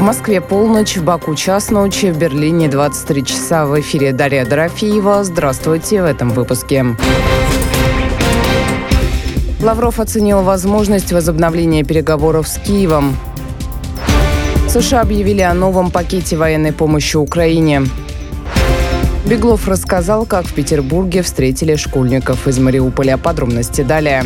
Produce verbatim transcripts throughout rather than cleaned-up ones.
Москве полночь, в Баку час ночи, в Берлине двадцать три часа. В эфире Дарья Дорофеева. Здравствуйте в этом выпуске. Лавров оценил возможность возобновления переговоров с Киевом. США объявили о новом пакете военной помощи Украине. Беглов рассказал, как в Петербурге встретили школьников из Мариуполя. Подробности далее.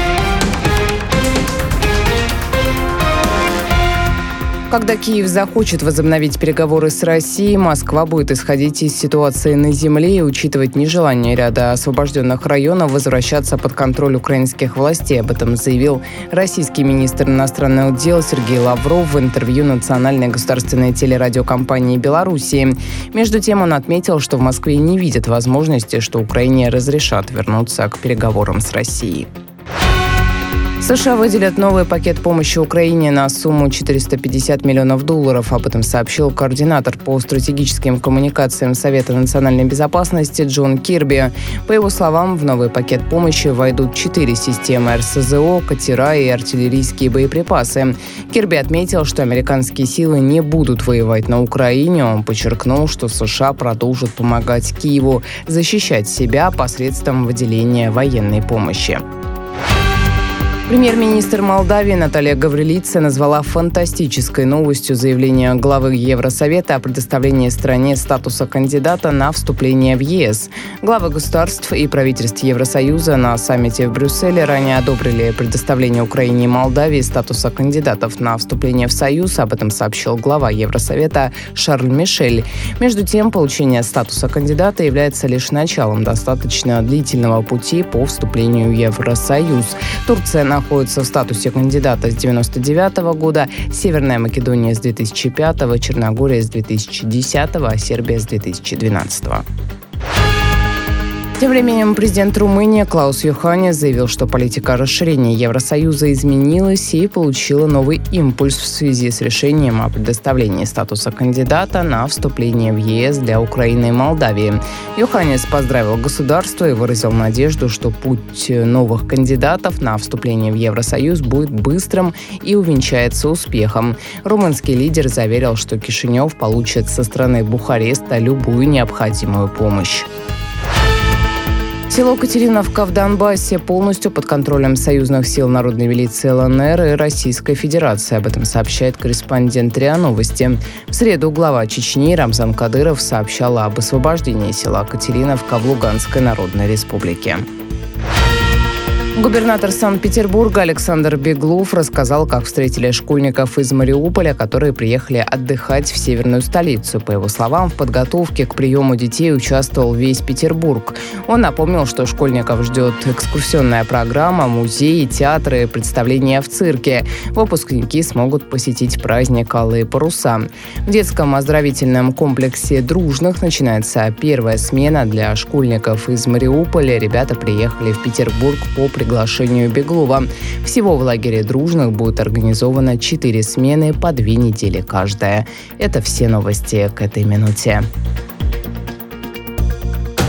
Когда Киев захочет возобновить переговоры с Россией, Москва будет исходить из ситуации на земле и учитывать нежелание ряда освобожденных районов возвращаться под контроль украинских властей. Об этом заявил российский министр иностранных дел Сергей Лавров в интервью национальной государственной телерадиокомпании Белоруссии. Между тем он отметил, что в Москве не видят возможности, что Украине разрешат вернуться к переговорам с Россией. США выделят новый пакет помощи Украине на сумму четыреста пятьдесят миллионов долларов. Об этом сообщил координатор по стратегическим коммуникациям Совета национальной безопасности Джон Кирби. По его словам, в новый пакет помощи войдут четыре системы эр эс зэ о, катера и артиллерийские боеприпасы. Кирби отметил, что американские силы не будут воевать на Украине. Он подчеркнул, что США продолжат помогать Киеву защищать себя посредством выделения военной помощи. Премьер-министр Молдавии Наталья Гаврилидзе назвала фантастической новостью заявление главы Евросовета о предоставлении стране статуса кандидата на вступление в е эс. Главы государств и правительств Евросоюза на саммите в Брюсселе ранее одобрили предоставление Украине и Молдавии статуса кандидатов на вступление в Союз. Об этом сообщил глава Евросовета Шарль Мишель. Между тем, получение статуса кандидата является лишь началом достаточно длительного пути по вступлению в Евросоюз. Турция на находится в статусе кандидата с девяносто девятого года, Северная Македония с две тысячи пятого, Черногория с две тысячи десятого, а Сербия с две тысячи двенадцатого. Тем временем президент Румынии Клаус Йоханнис заявил, что политика расширения Евросоюза изменилась и получила новый импульс в связи с решением о предоставлении статуса кандидата на вступление в е эс для Украины и Молдавии. Йоханнис поздравил государство и выразил надежду, что путь новых кандидатов на вступление в Евросоюз будет быстрым и увенчается успехом. Румынский лидер заверил, что Кишинев получит со стороны Бухареста любую необходимую помощь. Село Катериновка в Донбассе полностью под контролем союзных сил народной милиции эл эн эр и Российской Федерации. Об этом сообщает корреспондент РИА Новости. В среду глава Чечни Рамзан Кадыров сообщал об освобождении села Катериновка в Луганской Народной Республике. Губернатор Санкт-Петербурга Александр Беглов рассказал, как встретили школьников из Мариуполя, которые приехали отдыхать в северную столицу. По его словам, в подготовке к приему детей участвовал весь Петербург. Он напомнил, что школьников ждет экскурсионная программа, музеи, театры, представления в цирке. Выпускники смогут посетить праздник «Алые паруса». В детском оздоровительном комплексе «Дружных» начинается первая смена для школьников из Мариуполя. Ребята приехали в Петербург по приглашению приглашению Беглова. Всего в лагере «Дружных» будет организовано четыре смены по две недели каждая. Это все новости к этой минуте.